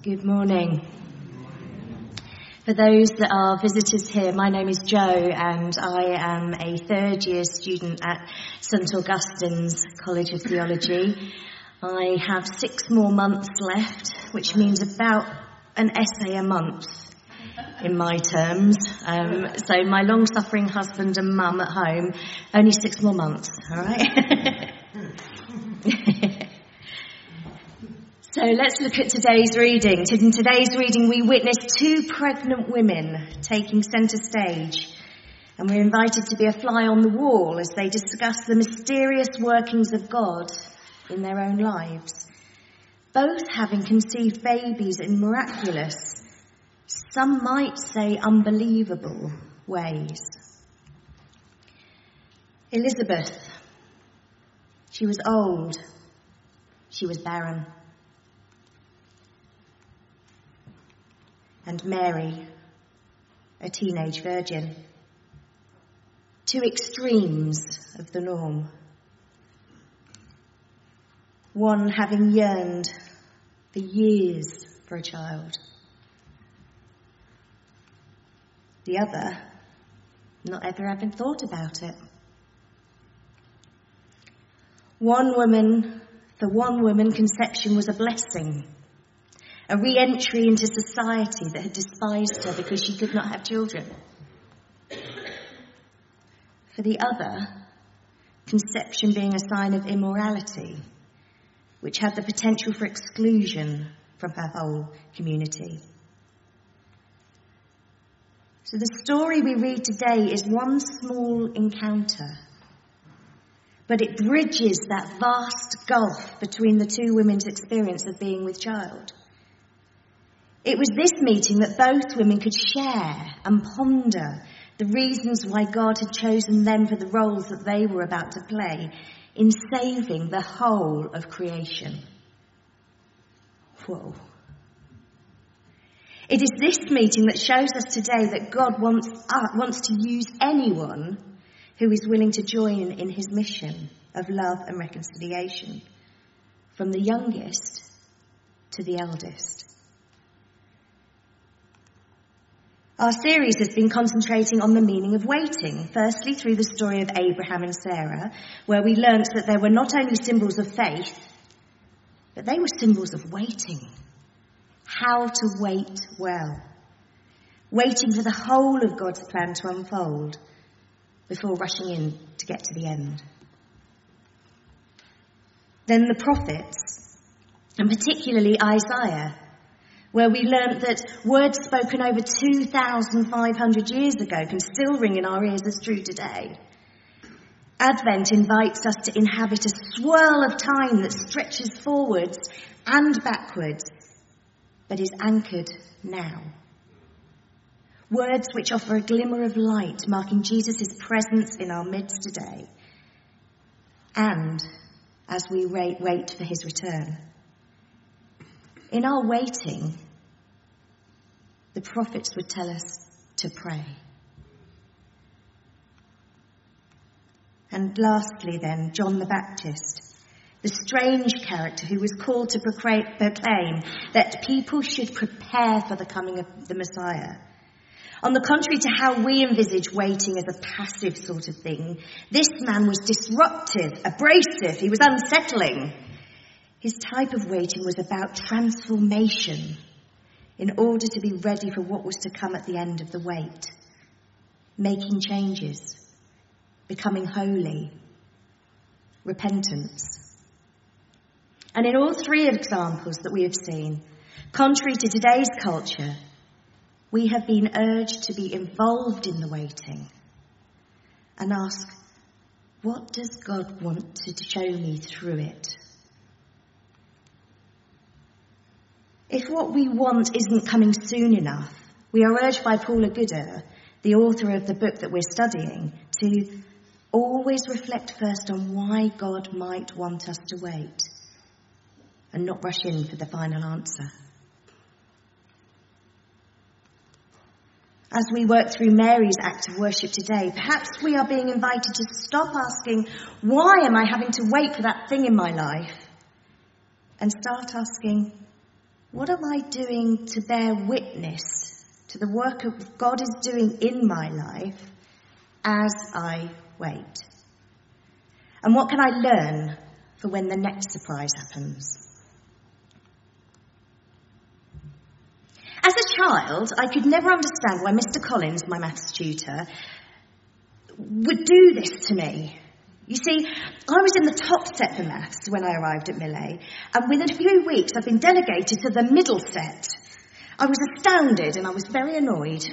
Good morning. For those that are visitors here, my name is Jo and I am a third year student at St Augustine's College of Theology. I have 6 more months left, which means about an essay a month in my terms. So my long-suffering husband and mum at home, only 6 more months, all right? So let's look at today's reading. In today's reading, we witness 2 pregnant women taking centre stage, and we're invited to be a fly on the wall as they discuss the mysterious workings of God in their own lives, both having conceived babies in miraculous, some might say unbelievable, ways. Elizabeth, she was old, she was barren. And Mary, a teenage virgin. 2 extremes of the norm. One having yearned for years for a child. The other not ever having thought about it. For one woman, conception was a blessing. A re-entry into society that had despised her because she could not have children. For the other, conception being a sign of immorality, which had the potential for exclusion from her whole community. So the story we read today is one small encounter, but it bridges that vast gulf between the 2 women's experience of being with child. It was this meeting that both women could share and ponder the reasons why God had chosen them for the roles that they were about to play in saving the whole of creation. Whoa. It is this meeting that shows us today that God wants to use anyone who is willing to join in his mission of love and reconciliation, from the youngest to the eldest. Our series has been concentrating on the meaning of waiting, firstly through the story of Abraham and Sarah, where we learnt that they were not only symbols of faith, but they were symbols of waiting. How to wait well. Waiting for the whole of God's plan to unfold before rushing in to get to the end. Then the prophets, and particularly Isaiah, where we learnt that words spoken over 2,500 years ago can still ring in our ears as true today. Advent invites us to inhabit a swirl of time that stretches forwards and backwards, but is anchored now. Words which offer a glimmer of light, marking Jesus' presence in our midst today, and as we wait for his return. In our waiting, the prophets would tell us to pray. And lastly then, John the Baptist, the strange character who was called to proclaim that people should prepare for the coming of the Messiah. On the contrary to how we envisage waiting as a passive sort of thing, this man was disruptive, abrasive, he was unsettling. His type of waiting was about transformation in order to be ready for what was to come at the end of the wait. Making changes, becoming holy, repentance. And in all 3 examples that we have seen, contrary to today's culture, we have been urged to be involved in the waiting and ask, what does God want to show me through it? If what we want isn't coming soon enough, we are urged by Paula Gooder, the author of the book that we're studying, to always reflect first on why God might want us to wait and not rush in for the final answer. As we work through Mary's act of worship today, perhaps we are being invited to stop asking, why am I having to wait for that thing in my life? And start asking, What am I doing to bear witness to the work of God is doing in my life as I wait? And what can I learn for when the next surprise happens? As a child, I could never understand why Mr. Collins, my maths tutor, would do this to me. You see, I was in the top set for maths when I arrived at Millay, and within a few weeks I'd been delegated to the middle set. I was astounded and I was very annoyed.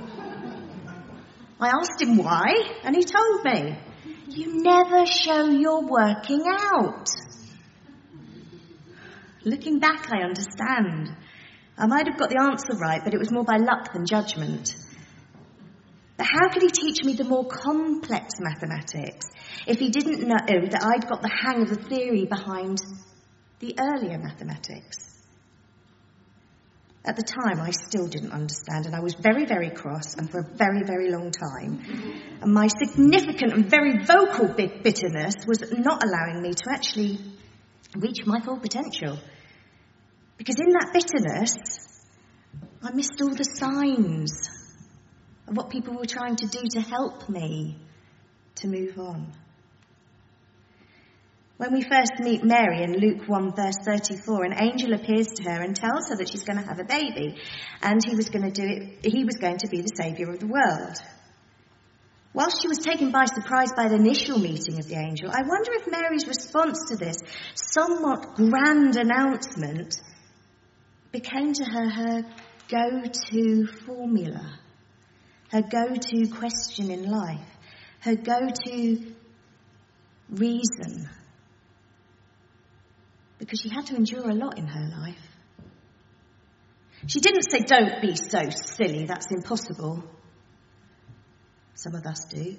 I asked him why, and he told me, "You never show your working out." Looking back, I understand. I might have got the answer right, but it was more by luck than judgment. But how could he teach me the more complex mathematics if he didn't know that I'd got the hang of the theory behind the earlier mathematics? At the time, I still didn't understand, and I was very, very cross, and for a very, very long time. And my significant and very vocal bitterness was not allowing me to actually reach my full potential. Because in that bitterness, I missed all the signs of what people were trying to do to help me to move on. When we first meet Mary in Luke 1 verse 34, an angel appears to her and tells her that she's going to have a baby, and he was going to be the saviour of the world. Whilst she was taken by surprise by the initial meeting of the angel, I wonder if Mary's response to this somewhat grand announcement became to her go-to formula, her go-to question in life, her go-to reason. Because she had to endure a lot in her life. She didn't say, "Don't be so silly, that's impossible." Some of us do.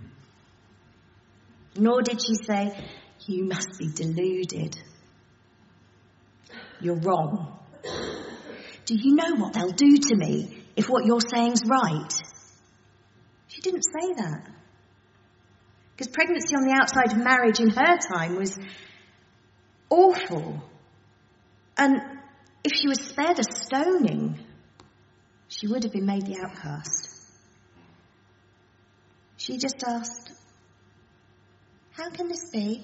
Nor did she say, "You must be deluded. You're wrong. Do you know what they'll do to me if what you're saying's right?" She didn't say that. Because pregnancy on the outside of marriage in her time was awful. And if she was spared a stoning, she would have been made the outcast. She just asked, "How can this be?"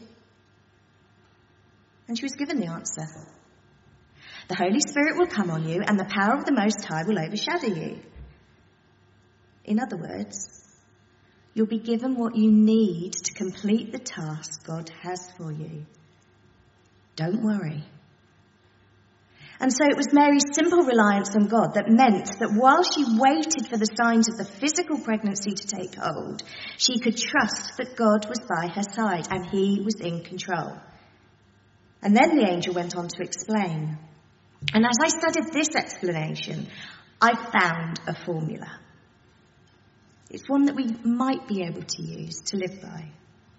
And she was given the answer. "The Holy Spirit will come on you, and the power of the Most High will overshadow you." In other words, you'll be given what you need to complete the task God has for you. Don't worry. And so it was Mary's simple reliance on God that meant that while she waited for the signs of the physical pregnancy to take hold, she could trust that God was by her side and he was in control. And then the angel went on to explain. And as I studied this explanation, I found a formula. It's one that we might be able to use to live by.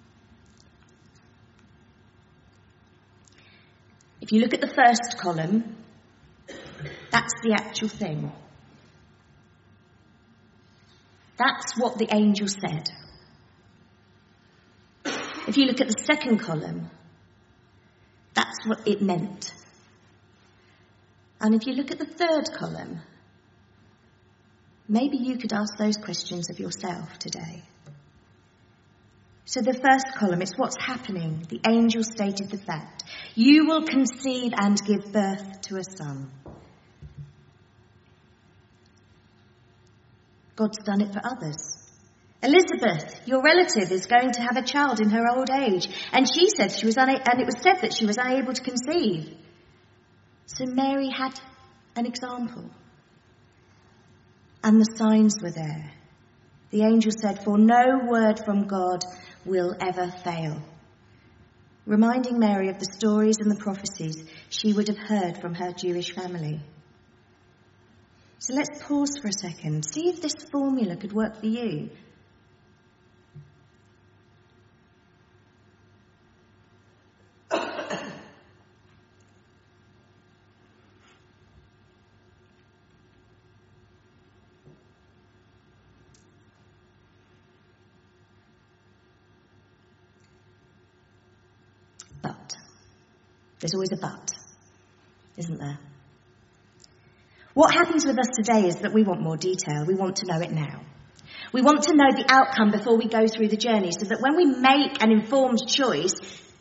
If you look at the first column, that's the actual thing. That's what the angel said. If you look at the second column, that's what it meant. And if you look at the third column, maybe you could ask those questions of yourself today. So the first column, it's what's happening. The angel stated the fact. You will conceive and give birth to a son. God's done it for others. Elizabeth, your relative, is going to have a child in her old age, and she said and it was said that she was unable to conceive. So Mary had an example. And the signs were there. The angel said, "For no word from God will ever fail," reminding Mary of the stories and the prophecies she would have heard from her Jewish family. So let's pause for a second. See if this formula could work for you. But there's always a but, isn't there? What happens with us today is that we want more detail. We want to know it now. We want to know the outcome before we go through the journey, so that when we make an informed choice,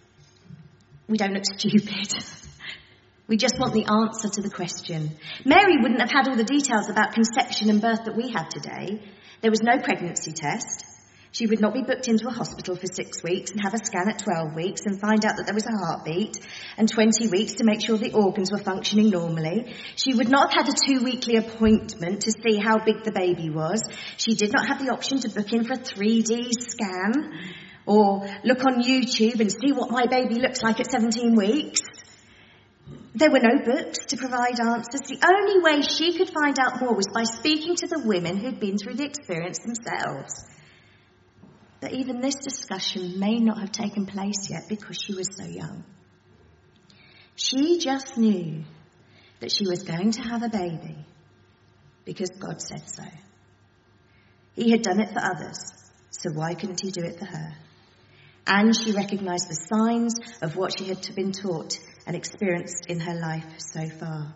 we don't look stupid. We just want the answer to the question. Mary wouldn't have had all the details about conception and birth that we have today. There was no pregnancy test. She would not be booked into a hospital for 6 weeks and have a scan at 12 weeks and find out that there was a heartbeat, and 20 weeks to make sure the organs were functioning normally. She would not have had a 2-weekly appointment to see how big the baby was. She did not have the option to book in for a 3D scan or look on YouTube and see what my baby looks like at 17 weeks. There were no books to provide answers. The only way she could find out more was by speaking to the women who'd been through the experience themselves. But even this discussion may not have taken place yet because she was so young. She just knew that she was going to have a baby because God said so. He had done it for others, so why couldn't he do it for her? And she recognised the signs of what she had been taught and experienced in her life so far.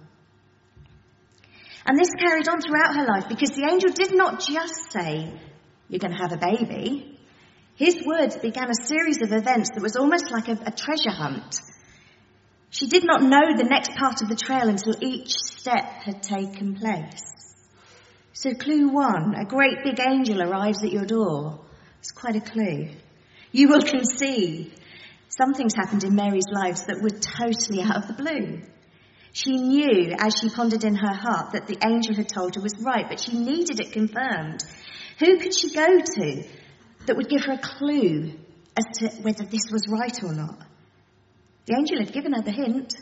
And this carried on throughout her life, because the angel did not just say, "You're going to have a baby." His words began a series of events that was almost like a treasure hunt. She did not know the next part of the trail until each step had taken place. So clue 1, a great big angel arrives at your door. It's quite a clue. You will conceive. Something's happened in Mary's life that were totally out of the blue. She knew, as she pondered in her heart, that the angel had told her was right, but she needed it confirmed. Who could she go to that would give her a clue as to whether this was right or not? The angel had given her the hint.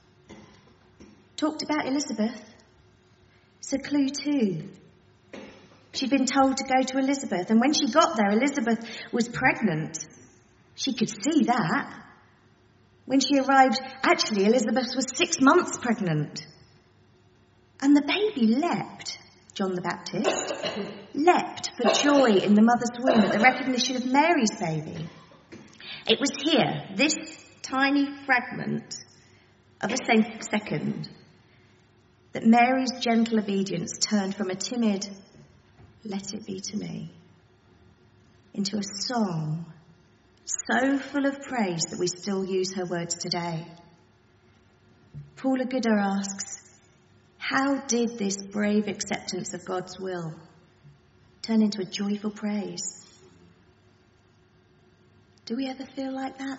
Talked about Elizabeth. So clue 2. She'd been told to go to Elizabeth, and when she got there, Elizabeth was pregnant. She could see that. When she arrived, actually, Elizabeth was 6 months pregnant. And the baby leapt. John the Baptist leapt for joy in the mother's womb at the recognition of Mary's baby. It was here, this tiny fragment of a second, that Mary's gentle obedience turned from a timid, "Let it be to me," into a song so full of praise that we still use her words today. Paula Gooder asks, how did this brave acceptance of God's will turn into a joyful praise? Do we ever feel like that?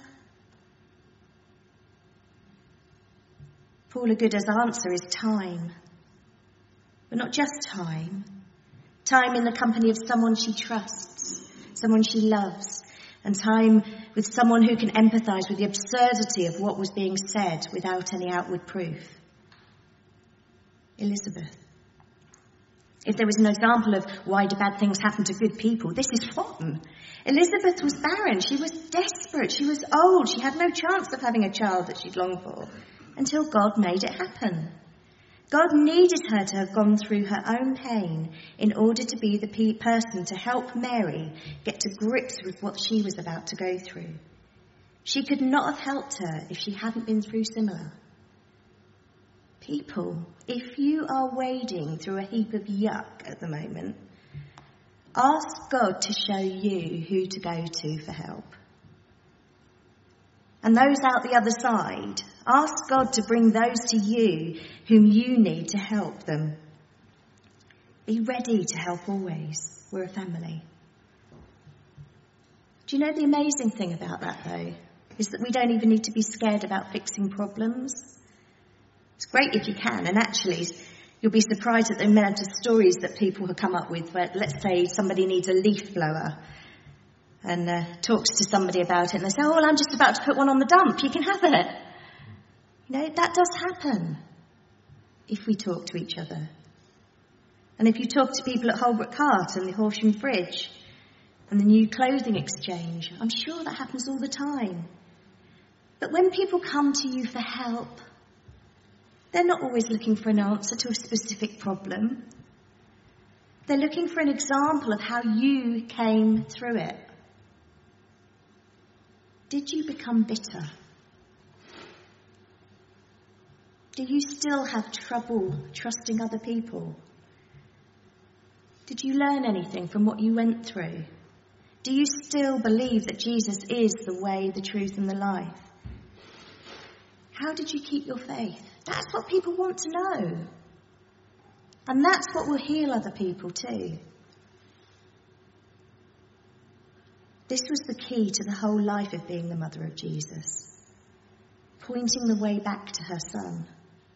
Paula Gooder's answer is time. But not just time. Time in the company of someone she trusts, someone she loves, and time with someone who can empathise with the absurdity of what was being said without any outward proof. Elizabeth. If there was an example of why do bad things happen to good people, this is one. Elizabeth was barren. She was desperate. She was old. She had no chance of having a child that she'd longed for until God made it happen. God needed her to have gone through her own pain in order to be the person to help Mary get to grips with what she was about to go through. She could not have helped her if she hadn't been through similar. People, if you are wading through a heap of yuck at the moment, ask God to show you who to go to for help. And those out the other side, ask God to bring those to you whom you need to help them. Be ready to help always. We're a family. Do you know the amazing thing about that, though, is that we don't even need to be scared about fixing problems. It's great if you can, and actually you'll be surprised at the amount of stories that people have come up with where, let's say, somebody needs a leaf blower and talks to somebody about it, and they say, "Oh, well, I'm just about to put one on the dump. You can have it." You know, that does happen if we talk to each other. And if you talk to people at Holbrook Cart and the Horsham Fridge and the new clothing exchange, I'm sure that happens all the time. But when people come to you for help, they're not always looking for an answer to a specific problem. They're looking for an example of how you came through it. Did you become bitter? Do you still have trouble trusting other people? Did you learn anything from what you went through? Do you still believe that Jesus is the way, the truth, and the life? How did you keep your faith? That's what people want to know. And that's what will heal other people too. This was the key to the whole life of being the mother of Jesus, pointing the way back to her son.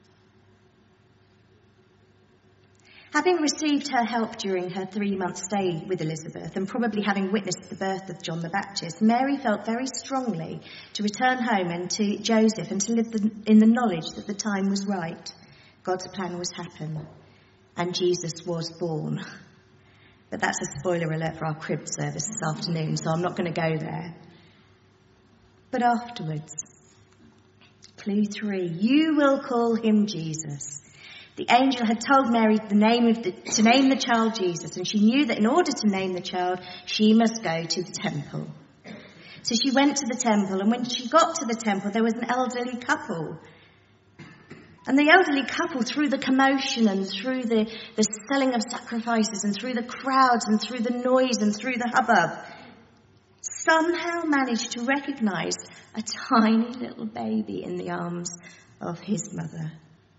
Having received her help during her 3-month stay with Elizabeth and probably having witnessed the birth of John the Baptist, Mary felt very strongly to return home and to Joseph and to live in the knowledge that the time was right. God's plan was happen and Jesus was born. But that's a spoiler alert for our crib service this afternoon, so I'm not going to go there. But afterwards, clue 3, you will call him Jesus. The angel had told Mary to name the child Jesus, and she knew that in order to name the child, she must go to the temple. So she went to the temple, and when she got to the temple, there was an elderly couple. And the elderly couple, through the commotion and through the selling of sacrifices and through the crowds and through the noise and through the hubbub, somehow managed to recognise a tiny little baby in the arms of his mother.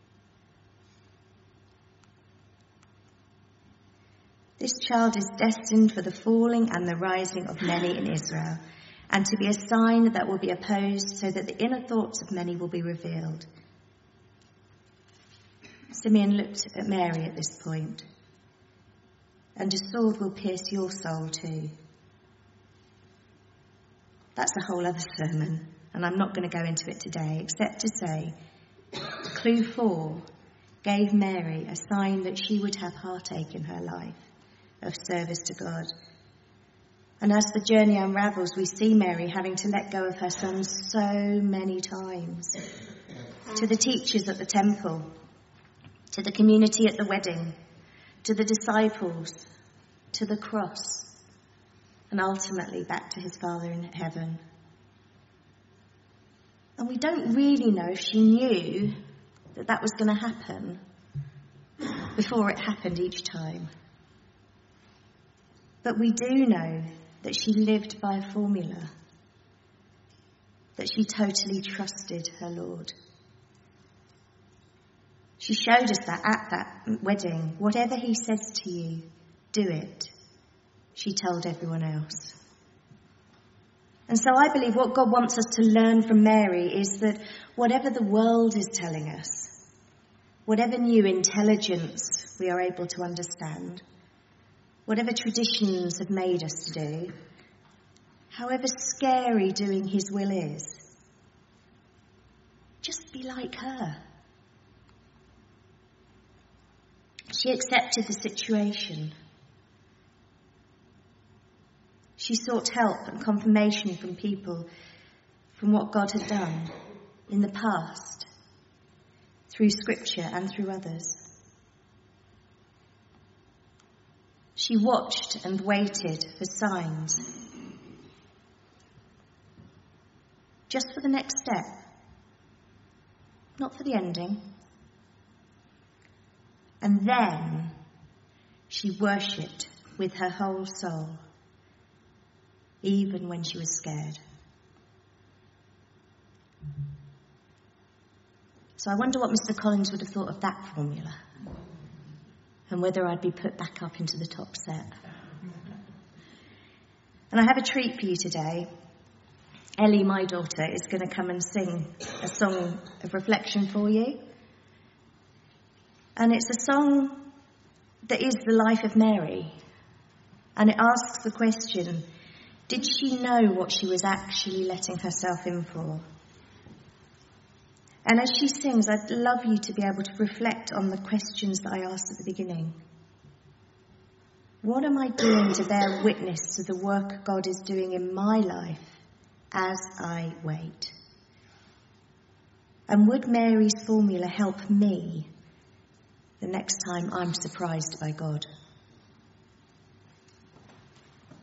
This child is destined for the falling and the rising of many in Israel, and to be a sign that will be opposed, so that the inner thoughts of many will be revealed. Simeon looked at Mary at this point, and a sword will pierce your soul too. That's a whole other sermon, and I'm not going to go into it today, except to say, clue 4 gave Mary a sign that she would have heartache in her life of service to God. And as the journey unravels, we see Mary having to let go of her son so many times. To the teachers at the temple, to the community at the wedding, to the disciples, to the cross, and ultimately back to his Father in heaven. And we don't really know if she knew that that was going to happen before it happened each time. But we do know that she lived by a formula, that she totally trusted her Lord. She showed us that at that wedding, whatever he says to you, do it, she told everyone else. And so I believe what God wants us to learn from Mary is that whatever the world is telling us, whatever new intelligence we are able to understand, whatever traditions have made us to do, however scary doing his will is, just be like her. She accepted the situation. She sought help and confirmation from people, from what God had done in the past, through Scripture and through others. She watched and waited for signs, just for the next step, not for the ending. And then she worshipped with her whole soul, even when she was scared. So I wonder what Mr. Collins would have thought of that formula, and whether I'd be put back up into the top set. And I have a treat for you today. Ellie, my daughter, is going to come and sing a song of reflection for you. And it's a song that is the life of Mary. And it asks the question, did she know what she was actually letting herself in for? And as she sings, I'd love you to be able to reflect on the questions that I asked at the beginning. What am I doing to bear witness to the work God is doing in my life as I wait? And would Mary's formula help me the next time I'm surprised by God?